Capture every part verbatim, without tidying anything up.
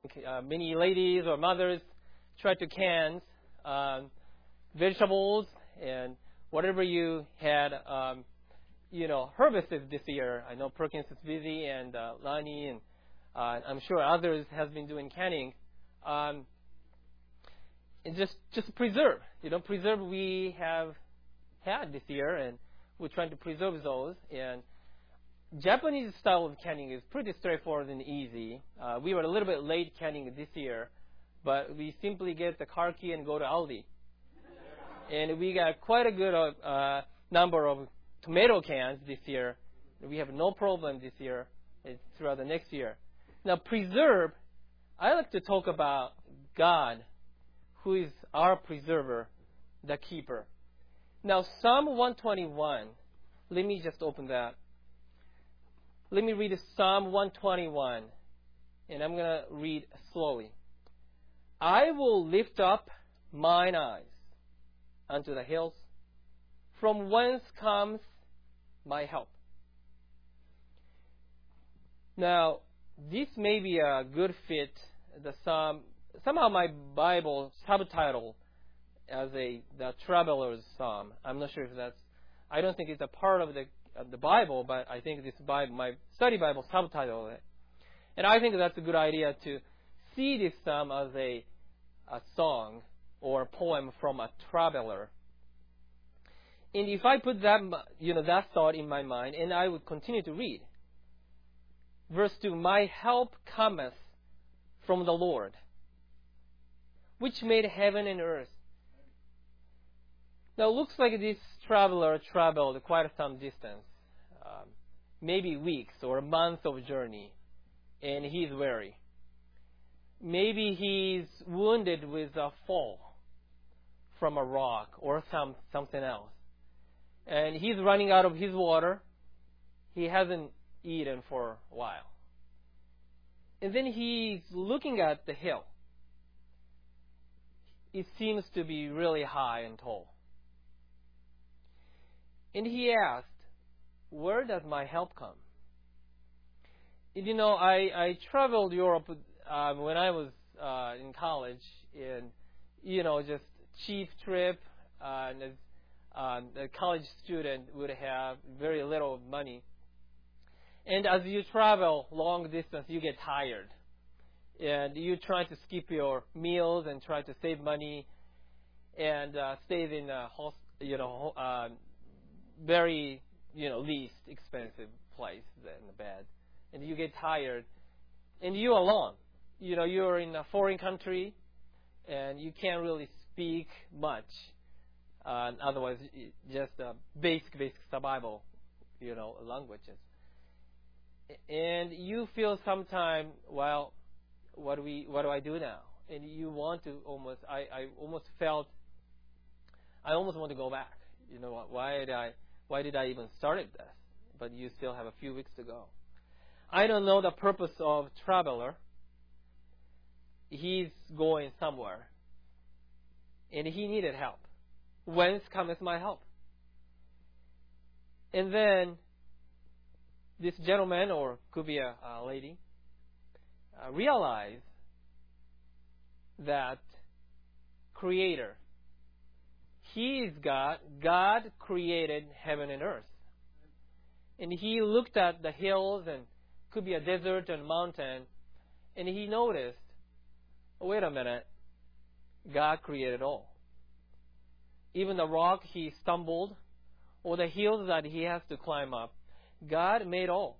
uh, many ladies or mothers try to can um, vegetables and whatever you had, um, you know, herbicides this year. I know Perkins is busy, and uh, Lonnie, and uh, I'm sure others has been doing canning. Um, and just just preserve, you know, preserve we have had this year, and we're trying to preserve those. And Japanese style of canning is pretty straightforward and easy. Uh, we were a little bit late canning this year, but we simply get the car key and go to Aldi. And we got quite a good uh, number of tomato cans this year. We have no problem this year throughout the next year. Now, preserve, I like to talk about God, who is our preserver, the keeper. Now, Psalm one twenty-one, let me just open that. Let me read Psalm one twenty-one, and I'm going to read slowly. I will lift up mine eyes unto the hills, from whence comes my help. Now, this may be a good fit. The Psalm, somehow my Bible subtitle as a the Traveler's Psalm. I'm not sure if that's. I don't think it's a part of the of the Bible, but I think this Bible, my study Bible, subtitle it, and I think that's a good idea to see this psalm as a a song or a poem from a traveler. And if I put that, you know, that thought in my mind, and I would continue to read, verse two: My help cometh from the Lord, which made heaven and earth. Now, it looks like this traveler traveled quite some distance, um, maybe weeks or a month of journey, and he's weary. Maybe he's wounded with a fall from a rock or some something else. And he's running out of his water. He hasn't eaten for a while. And then he's looking at the hill. It seems to be really high and tall. And he asked, where does my help come? And, you know, I, I traveled Europe uh, when I was uh, in college, and, you know, just cheap trip. Uh, and as um, a college student would have very little money. And as you travel long distance, you get tired. And you try to skip your meals and try to save money and uh, save in a, host, you know, uh, very, you know, least expensive place than the bed. And you get tired. And you're alone. You know, you're in a foreign country and you can't really speak much. Uh, otherwise, just uh, basic, basic survival, you know, languages. And you feel sometime, well, what do we, what do I do now? And you want to almost, I, I almost felt, I almost want to go back. You know, why did I, why did I even start this? But you still have a few weeks to go. I don't know the purpose of traveler. He's going somewhere, and he needed help. Whence cometh my help? And then this gentleman, or could be a, a lady, uh, realized that Creator, He is God. God created heaven and earth. And he looked at the hills, and could be a desert and mountain, and he noticed, oh, wait a minute, God created all. Even the rock he stumbled, or the hills that he has to climb up, God made all.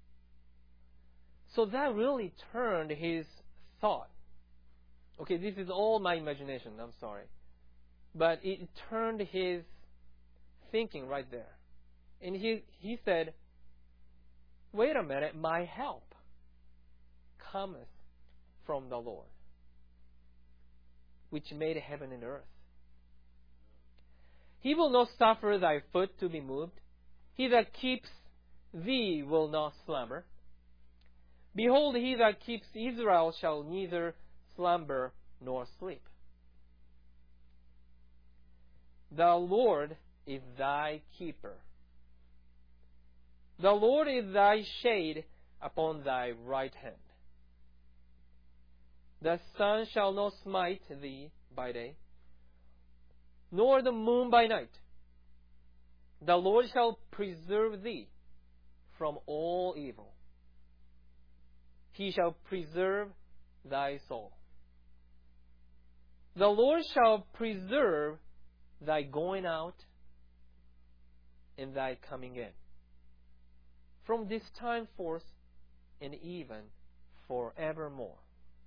So that really turned his thought. Okay, this is all my imagination, I'm sorry. But it turned his thinking right there. And he, he said, wait a minute, my help cometh from the Lord, which made heaven and earth. He will not suffer thy foot to be moved. He that keeps thee will not slumber. Behold, he that keeps Israel shall neither slumber nor sleep. The Lord is thy keeper. The Lord is thy shade upon thy right hand. The sun shall not smite thee by day, nor the moon by night. The Lord shall preserve thee from all evil. He shall preserve thy soul. The Lord shall preserve thy going out and thy coming in, from this time forth and even forevermore.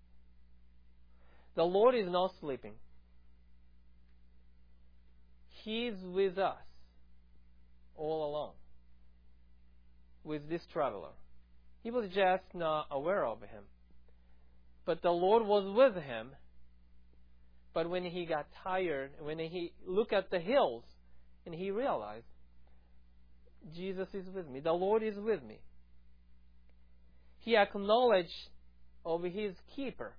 The Lord is not sleeping. He is with us all along, with this traveler. He was just not aware of him. But the Lord was with him. But when he got tired, when he looked at the hills, and he realized, Jesus is with me. The Lord is with me. He acknowledged of his keeper.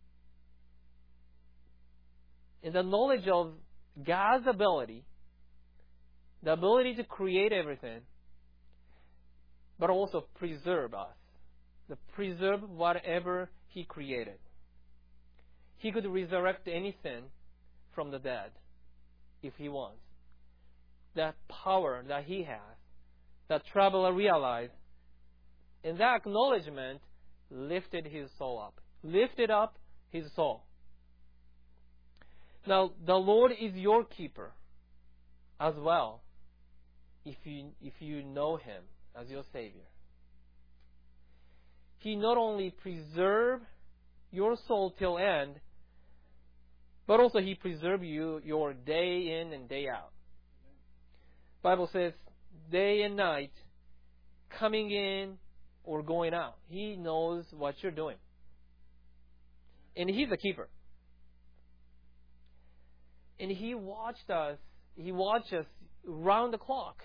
And the knowledge of God's ability, the ability to create everything, but also preserve us. To preserve whatever He created. He could resurrect anything from the dead if He wants. That power that He has, that traveler realized, and that acknowledgement lifted his soul up. Lifted up his soul. Now, the Lord is your keeper as well, if you, if you know Him as your Savior. He not only preserves your soul till end, but also He preserves you your day in and day out. Bible says, day and night, coming in or going out. He knows what you're doing. And He's a keeper. And He watched us, He watched us round the clock.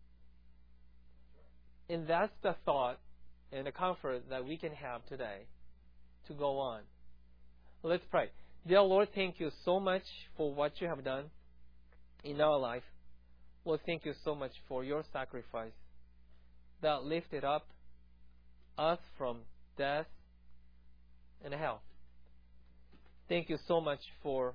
And that's the thought and the comfort that we can have today to go on. Let's pray. Dear Lord, thank you so much for what you have done in our life. Lord, thank you so much for your sacrifice that lifted up us from death and hell. Thank you so much for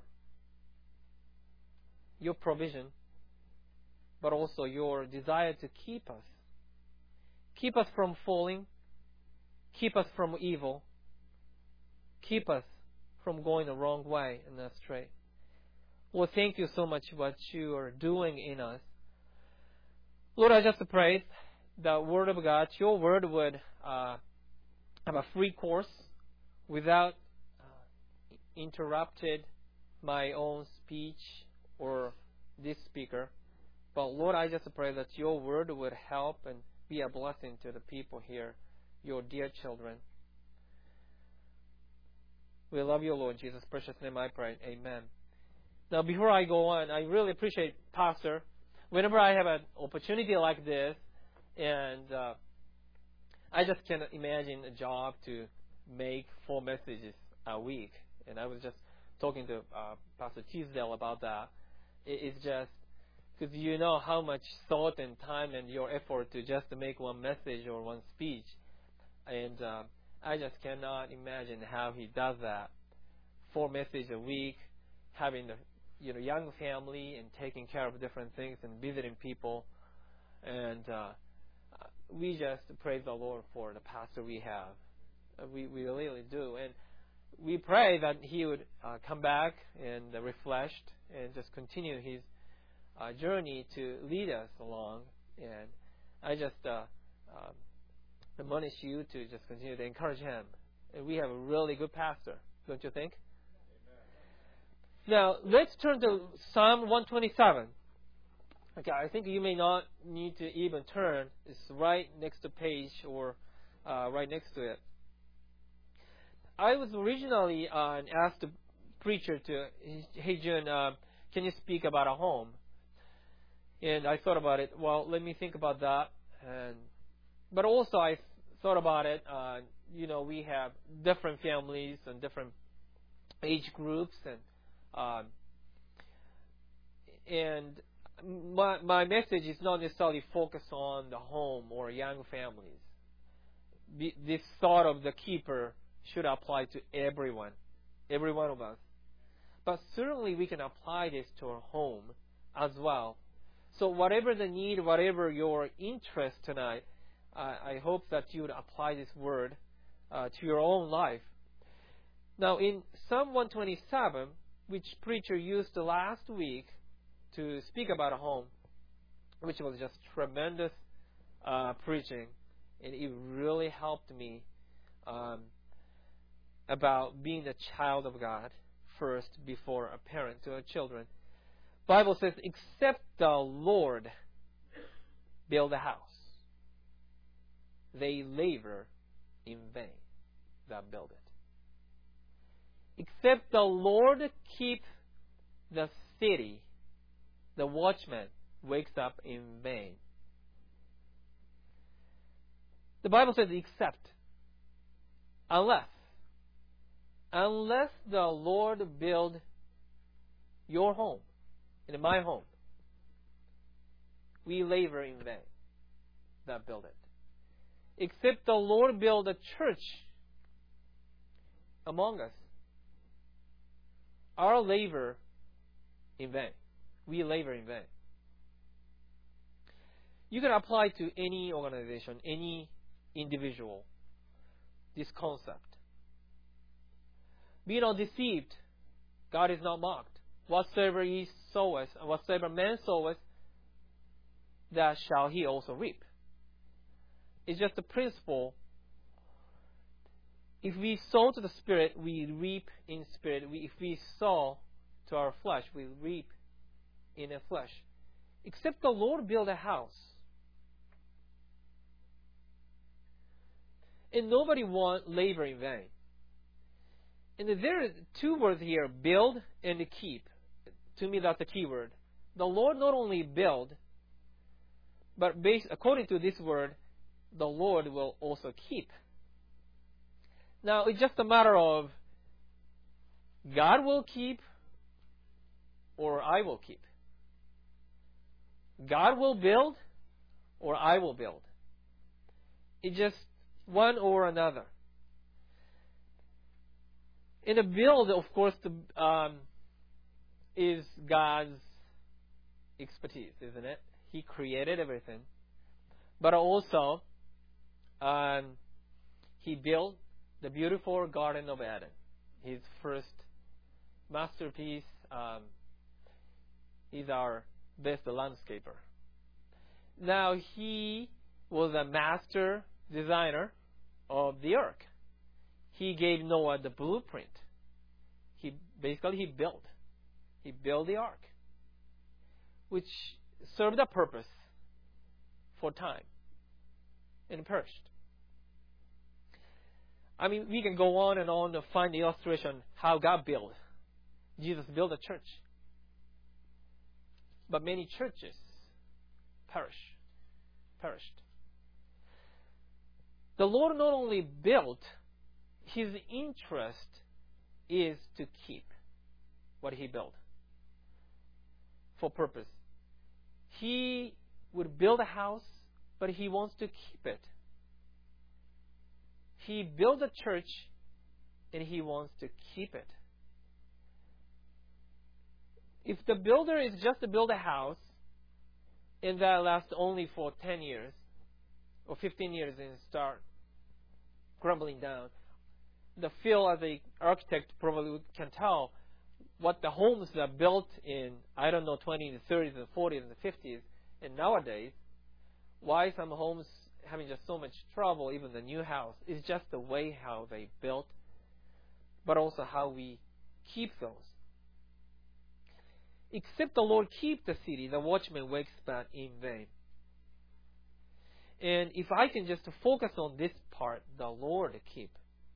your provision, but also your desire to keep us. Keep us from falling. Keep us from evil. Keep us from going the wrong way and astray. Lord, thank you so much for what you are doing in us. Lord, I just pray the Word of God, your Word would uh, have a free course without uh, interrupted my own speech or this speaker. But Lord, I just pray that your Word would help and be a blessing to the people here, your dear children. We love you, Lord. In Jesus' precious name I pray. Amen. Now, before I go on, I really appreciate Pastor. Whenever I have an opportunity like this, and uh, I just cannot imagine a job to make four messages a week. And I was just talking to uh, Pastor Teasdale about that. It, it's just because you know how much thought and time and your effort to just to make one message or one speech. And uh, I just cannot imagine how he does that. Four messages a week, having the you know young family and taking care of different things and visiting people. And uh, we just praise the Lord for the pastor we have. Uh, we, we really do. And we pray that he would uh, come back and uh, refreshed and just continue his uh, journey to lead us along. And I just uh, um, admonish you to just continue to encourage him. And we have a really good pastor, don't you think? Amen. Now, let's turn to Psalm one twenty-seven. Okay, I think you may not need to even turn. It's right next to page or uh, right next to it. I was originally uh, asked the preacher to, hey, June, uh, can you speak about a home? And I thought about it. Well, let me think about that. And but also I thought about it. Uh, you know, we have different families and different age groups, and um, and my my message is not necessarily focused on the home or young families. This thought of the keeper should apply to everyone, every one of us. But certainly we can apply this to our home as well. So whatever the need, whatever your interest tonight, uh, I hope that you would apply this word uh, to your own life. Now in Psalm one twenty-seven, which preacher used last week to speak about a home, which was just tremendous uh, preaching, and it really helped me um, about being a child of God first before a parent to our children. Bible says, except the Lord build a house, they labor in vain that build it. Except the Lord keep the city, the watchman wakes up in vain. The Bible says except, unless, unless the Lord build your home, in my home, we labor in vain that build it. Except the Lord build a church among us, our labor in vain. We labor in vain. You can apply to any organization, any individual, this concept. Be not deceived. God is not mocked. Whatsoever ye soweth, and whatsoever man soweth, that shall he also reap. It's just a principle. If we sow to the Spirit, we reap in Spirit. We, if we sow to our flesh, we reap in the flesh. Except the Lord build a house. And nobody want labor in vain. And there are two words here, build and keep. To me, that's the key word. The Lord not only build, but based, according to this word, the Lord will also keep. Now, it's just a matter of God will keep or I will keep. God will build or I will build. It's just one or another. In a build, of course, the, um, is God's expertise, isn't it? He created everything. But also, um, He built the beautiful Garden of Eden, His first masterpiece. Um, he's our best landscaper. Now, He was a master designer of the ark. He gave Noah the blueprint. He basically he built. He built the ark, which served a purpose for time and perished. I mean, we can go on and on to find the illustration how God built. Jesus built a church. But many churches perish, perished. The Lord not only built, His interest is to keep what He built for purpose. He would build a house, but He wants to keep it. He built a church, and He wants to keep it. If the builder is just to build a house, and that lasts only for ten years, or fifteen years and start crumbling down, the feel as an architect probably can tell what the homes that are built in, I don't know, twenties, and thirties, and forties, and fifties, and nowadays, why some homes having just so much trouble, even the new house, is just the way how they built, but also how we keep those. Except the Lord keep the city, the watchman wakes but in vain. And if I can just focus on this part, the Lord keep.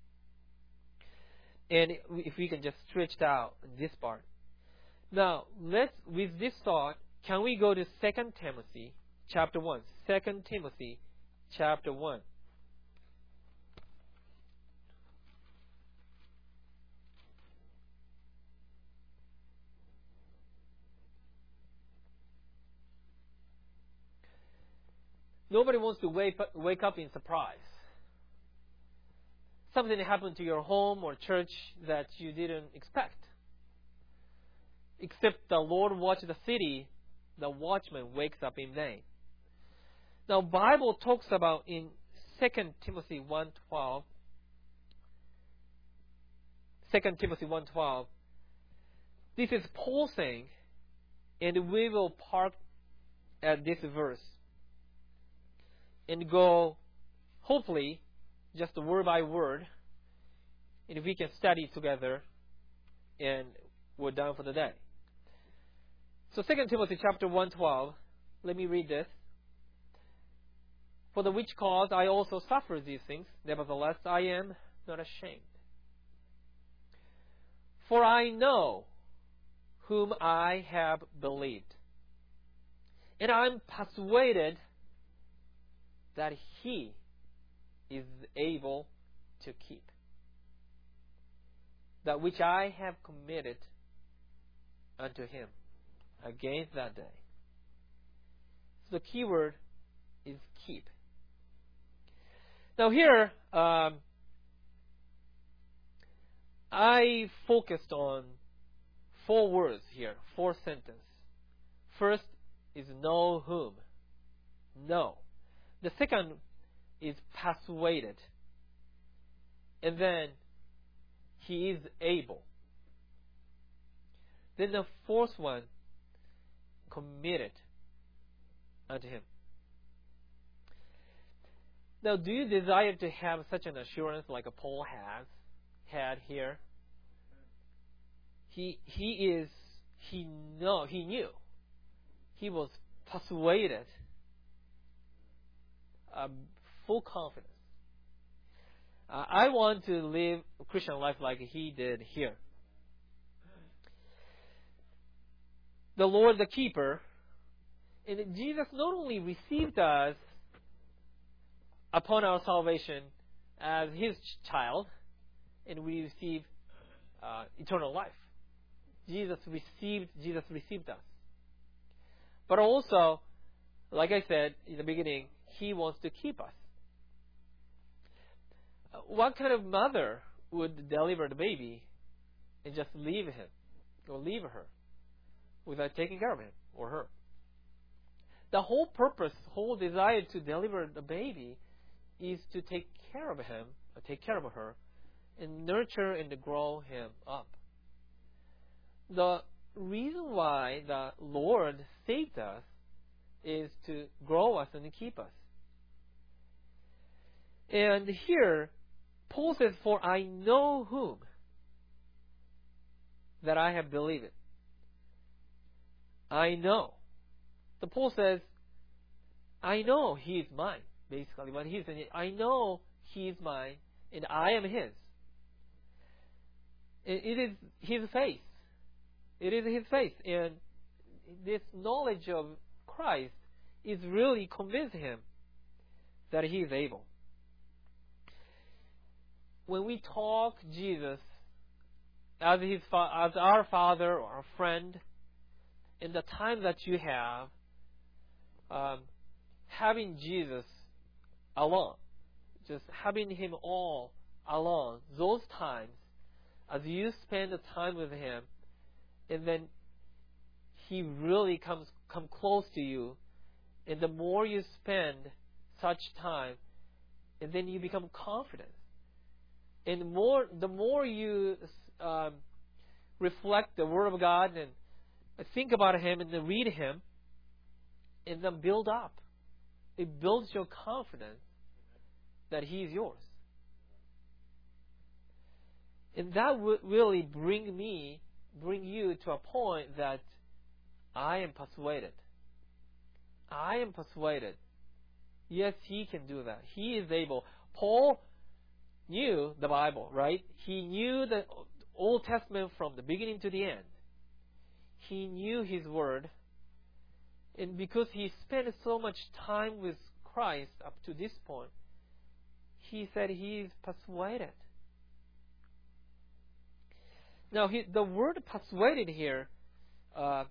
And if we can just stretch out this part. Now, let's, with this thought, can we go to Second Timothy chapter one? Second Timothy chapter one. Nobody wants to wake up, wake up in surprise. something happened to your home or church that you didn't expect. Except the Lord watches the city, the watchman wakes up in vain. Now, Bible talks about in Second Timothy one twelve, Second Timothy one twelve, this is Paul saying, and we will park at this verse and go, hopefully, just word by word, and we can study together, and we're done for the day. So Second Timothy chapter one twelve, let me read this. For the which cause I also suffer these things, nevertheless I am not ashamed. For I know whom I have believed, and I'm persuaded that he is able to keep that which I have committed unto him against that day. So the key word is keep. Now here, um, I focused on four words here, four sentences. First is know whom. Know. The second is persuaded. And then he is able. Then the fourth one, committed unto him. Now, do you desire to have such an assurance like a Paul has had here? He he is he know he knew. He was persuaded. Um, full confidence. Uh, I want to live a Christian life like he did here. The Lord, the keeper, and Jesus not only received us upon our salvation as his child, and we receive uh, eternal life. Jesus received Jesus received us. But also, like I said in the beginning, he wants to keep us. What kind of mother would deliver the baby and just leave him or leave her without taking care of him or her? The whole purpose, whole desire to deliver the baby is to take care of him, or take care of her, and nurture and grow him up. The reason why the Lord saved us is to grow us and keep us. And here, Paul says, for I know whom that I have believed. I know. The Paul says, I know he is mine. Basically, what he's saying, I know he is mine, and I am his. It, it is his faith. It is his faith. And this knowledge of Christ is really convincing him that he is able. When we talk Jesus as his as our Father or our friend, in the time that you have, um, having Jesus alone, just having him all alone, those times, as you spend the time with him, and then he really comes come close to you, and the more you spend such time, and then you become confident. And more, the more you um, reflect the Word of God and think about him and then read him, and then build up. It builds your confidence that he is yours. And that would really bring me, bring you to a point that I am persuaded. I am persuaded. Yes, he can do that. He is able. Paul knew the Bible, right? He knew the Old Testament from the beginning to the end. He knew his word. And because he spent so much time with Christ up to this point, he said he is persuaded. Now, he, the word persuaded here uh,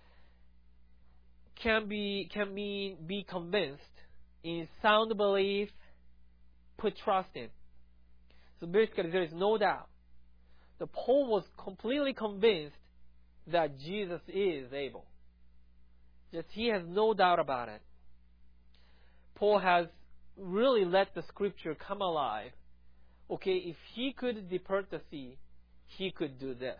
can be can mean be convinced, in sound belief, put trust in. So basically, there is no doubt. The Paul was completely convinced that Jesus is able. Just he has no doubt about it. Paul has really let the scripture come alive. Okay, if he could depart the sea, he could do this.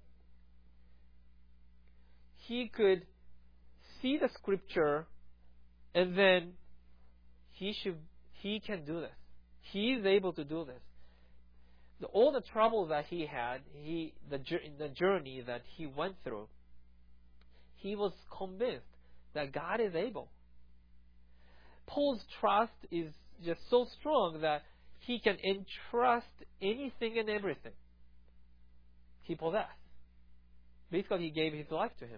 He could see the scripture, and then he should he can do this. He is able to do this. The, all the troubles that he had, he the the journey that he went through, he was convinced that God is able. Paul's trust is just so strong that he can entrust anything and everything he possessed. Basically, he gave his life to him.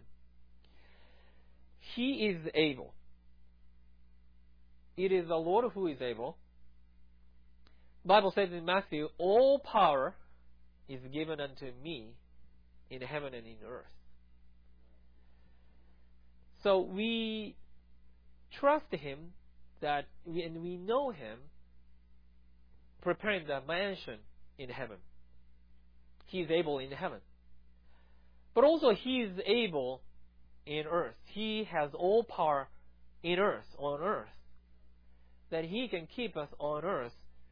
He is able. It is the Lord who is able. The Bible says in Matthew, all power is given unto me in heaven and in earth. So we trust him that we, and we know him preparing the mansion in heaven. He is able in heaven. But also he is able in earth. He has all power in earth, on earth. That he can keep us on earth.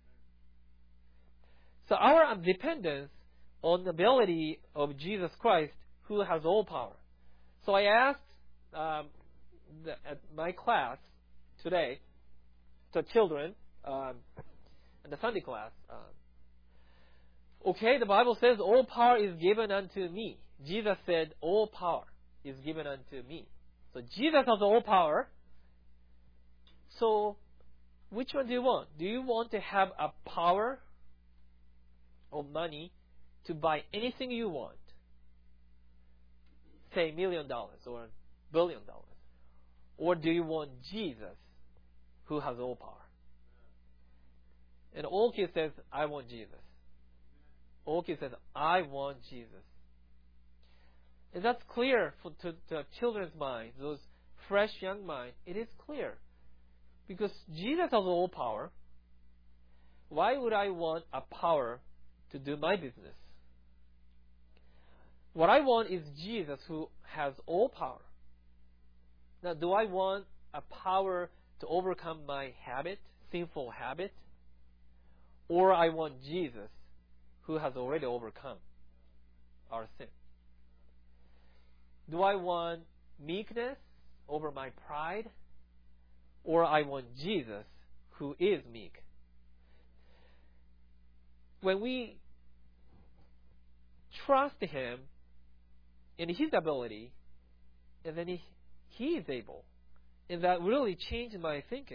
So our dependence on the ability of Jesus Christ, who has all power. So I asked um, the, at my class today, to children, um, in the Sunday class, um, okay, the Bible says all power is given unto me. Jesus said all power is given unto me. So Jesus has all power. So which one do you want? Do you want to have a power of money to buy anything you want? Say a million dollars or a billion dollars. Or do you want Jesus who has all power? And all kids says, I want Jesus. All kids says, I want Jesus. And that's clear for, to, to children's minds, those fresh young minds. It is clear. Because Jesus has all power. Why would I want a power to do my business? What I want is Jesus who has all power. Now, do I want a power to overcome my habit, sinful habit? Or I want Jesus who has already overcome our sin? Do I want meekness over my pride? Or I want Jesus who is meek? When we trust him in his ability, and then he, he is able, and that really changed my thinking.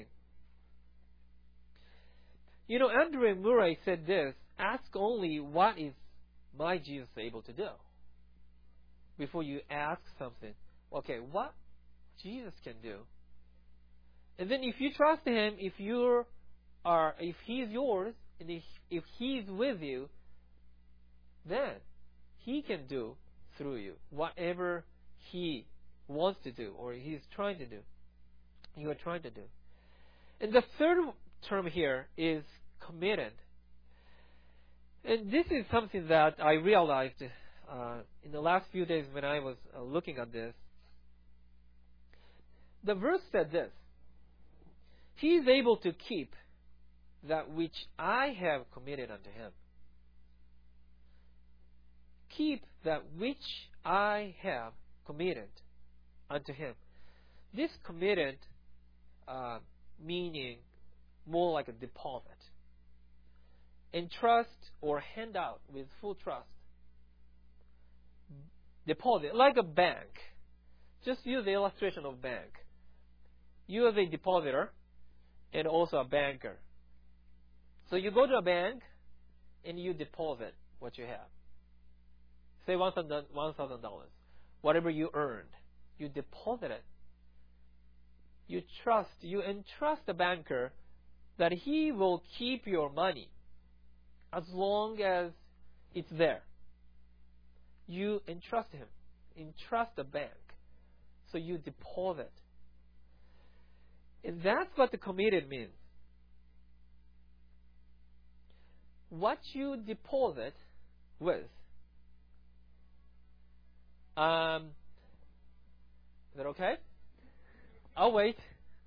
You know, Andrew Murray said this, ask only what is my Jesus able to do before you ask something. Okay, what Jesus can do. And then if you trust him, if you are, if he is yours, and if, if he is with you, then he can do through you whatever he wants to do or he is trying to do. You are trying to do. And the third term here is committed. And this is something that I realized uh, in the last few days when I was uh, looking at this. The verse said this: he is able to keep that which I have committed unto him. Keep that which I have committed unto him. This committed uh, meaning more like a deposit. Entrust or hand out with full trust. Deposit, like a bank. Just use the illustration of bank. You as a depositor and also a banker. So you go to a bank and you deposit what you have. Say one thousand dollars. Whatever you earned, you deposit it. You trust, you entrust the banker that he will keep your money as long as it's there. You entrust him. Entrust the bank. So you deposit. And that's what the committed means. what you deposit with. Um, is that okay? I'll wait.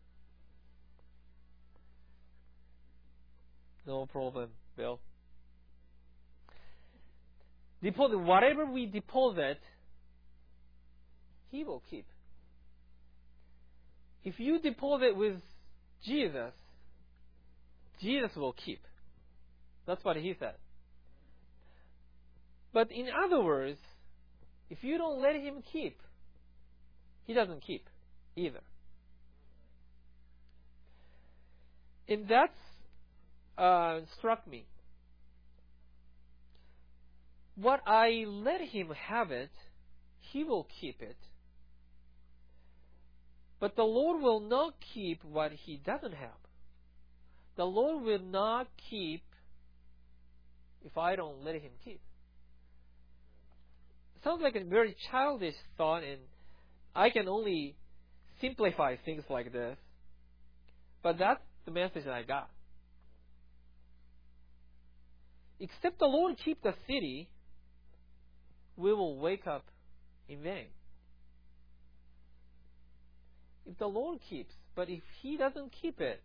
No problem, Bill. Deposit, whatever we deposit, He will keep. If you deposit with Jesus, Jesus will keep. That's what He said. But in other words, if you don't let Him keep, He doesn't keep either. And that's uh, struck me. What I let Him have it, He will keep it. But the Lord will not keep what He doesn't have. The Lord will not keep if I don't let Him keep. Sounds like a very childish thought, and I can only simplify things like this. But that's the message that I got. Except the Lord keep the city, we will wake up in vain. If the Lord keeps, but if He doesn't keep it.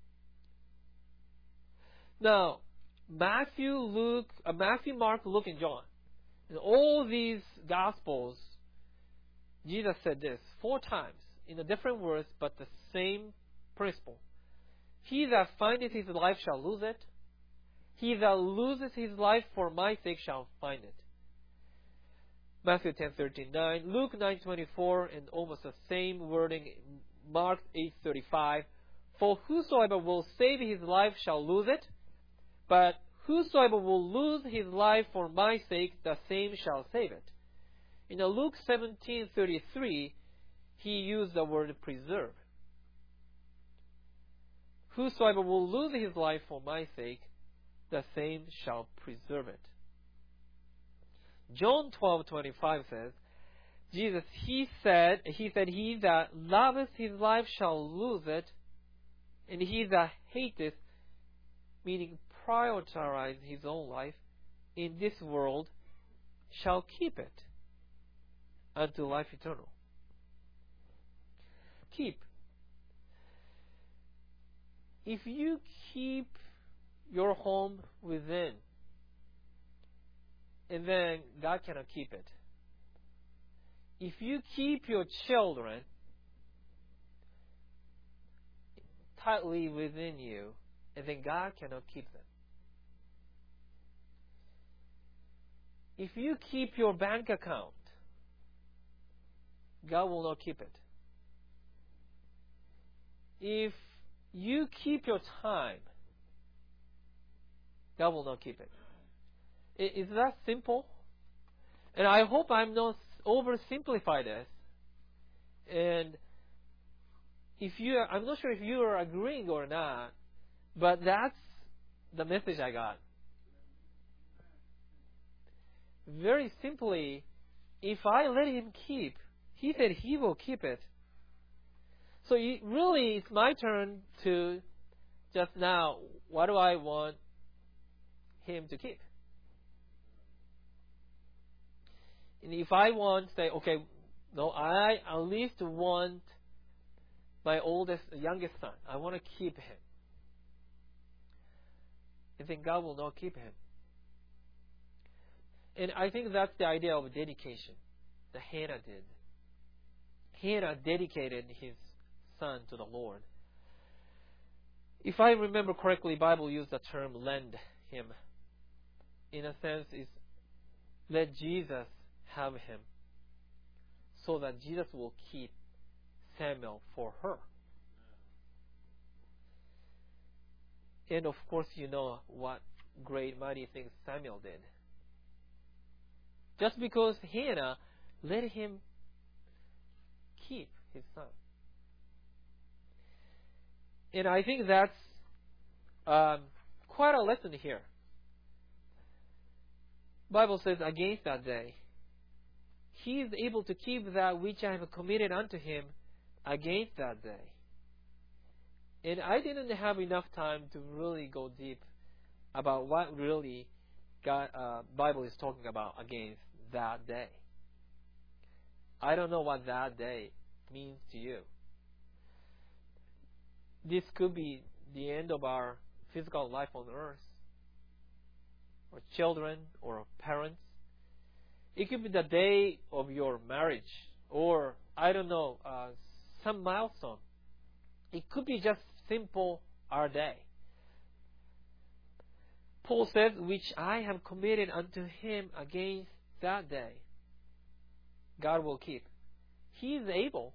Now, Matthew, Luke, uh, Matthew, Mark, Luke, and John. In all these Gospels, Jesus said this four times in a different words, but the same principle. He that findeth his life shall lose it. He that loses his life for my sake shall find it. Matthew ten thirteen nine, Luke nine twenty four, and almost the same wording in Mark eight thirty five. For whosoever will save his life shall lose it, but whosoever will lose his life for my sake, the same shall save it. In Luke seventeen thirty three, he used the word preserve. Whosoever will lose his life for my sake, the same shall preserve it. John twelve twenty five says, Jesus, he said, he said, he that loveth his life shall lose it, and he that hateth, meaning prioritize his own life in this world, shall keep it unto life eternal. Keep. If you keep your home within, and then God cannot keep it. If you keep your children tightly within you, and then God cannot keep them. If you keep your bank account, God will not keep it. If you keep your time, God will not keep it. Is that simple? And I hope I'm not oversimplify this. And if you, I'm not sure if you are agreeing or not, but that's the message I got. Very simply, if I let Him keep, He said He will keep it. So it really, it's my turn to just now, what do I want Him to keep? And if I want to say, okay, no, I at least want my oldest, youngest son. I want to keep him. And then God will not keep him. And I think that's the idea of dedication that Hannah did. Hannah dedicated his son to the Lord. If I remember correctly, the Bible used the term lend him. In a sense, is let Jesus have him so that Jesus will keep Samuel for her. And of course, you know what great, mighty things Samuel did. Just because Hannah let him keep his son. And I think that's um, quite a lesson here. Bible says, against that day, he is able to keep that which I have committed unto him against that day. And I didn't have enough time to really go deep about what really God uh, Bible is talking about against that day. I don't know what that day means to you. This could be the end of our physical life on earth, or children, or parents. It could be the day of your marriage, or I don't know, uh, some milestone. It could be just simple our day. Paul says, which I have committed unto him against that day, God will keep. He is able.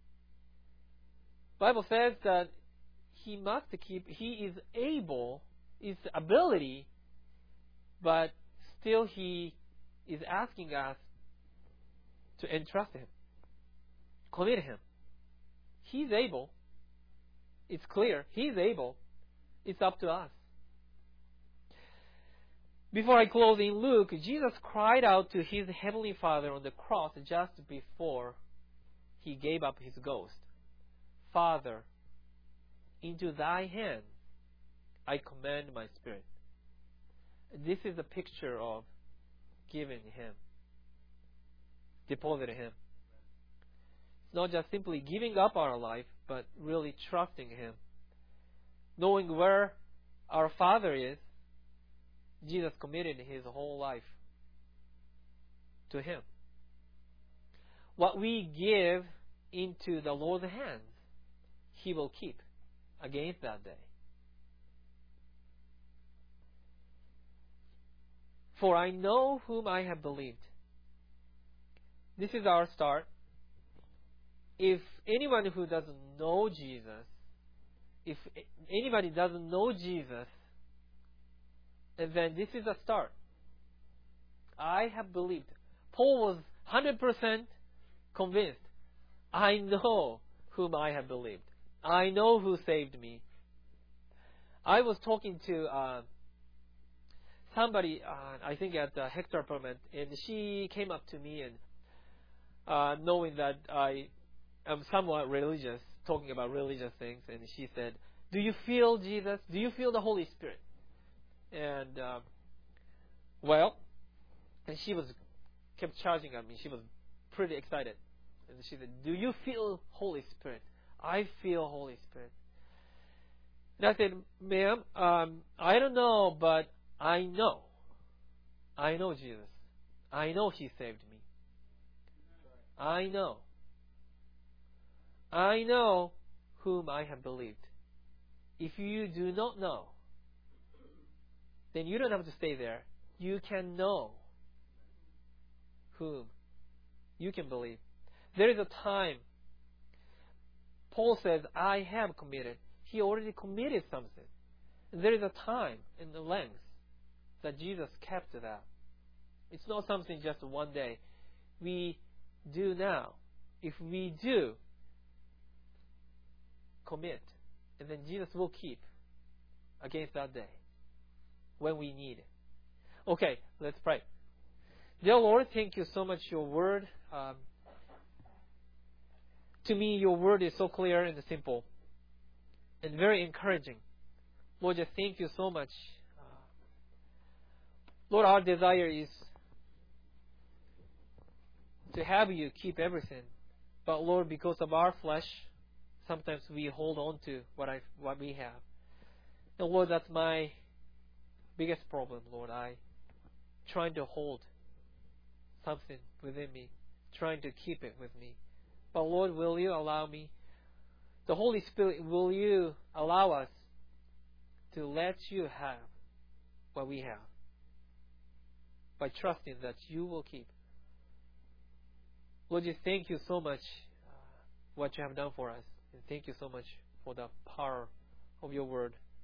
Bible says that he must keep. He is able, is ability, but still he is asking us to entrust him, commit him. He's able. It's clear. He's able. It's up to us. Before I close, in Luke, Jesus cried out to his heavenly Father on the cross just before he gave up his ghost. Father, into thy hands I commend my spirit. This is a picture of giving him, depositing him. It's not just simply giving up our life, but really trusting him. Knowing where our Father is, Jesus committed his whole life to him. What we give into the Lord's hands, he will keep against that day. For I know whom I have believed. This is our start. If anyone who doesn't know Jesus, if anybody doesn't know Jesus, and then this is a start. I have believed. Paul was one hundred percent convinced. I know whom I have believed. I know who saved me. I was talking to uh, somebody, uh, I think at the Hector Apartment, and she came up to me and uh, knowing that I am somewhat religious, talking about religious things, and she said, "Do you feel Jesus? Do you feel the Holy Spirit?" And uh, well, and she was kept charging at me. She was pretty excited, and she said, "Do you feel Holy Spirit?" I feel Holy Spirit. And I said, "Ma'am, um, I don't know, but I know. I know Jesus. I know He saved me. I know. I know whom I have believed. If you do not know, then you don't have to stay there. You can know whom you can believe." There is a time, Paul says, I have committed. He already committed something. There is a time and the length that Jesus kept to that. It's not something just one day. We do now. If we do commit, and then Jesus will keep against that day when we need it. Okay, let's pray. Dear Lord, thank you so much for your word. Um, to me, your word is so clear and simple and very encouraging. Lord, just thank you so much. Uh, Lord, our desire is to have you keep everything. But Lord, because of our flesh, sometimes we hold on to what I what we have. And Lord, that's my biggest problem, Lord. I trying to hold something within me, trying to keep it with me. But Lord, will you allow me, the Holy Spirit, will you allow us to let you have what we have by trusting that you will keep. Lord, just thank you so much uh, what you have done for us. And thank you so much for the power of your word.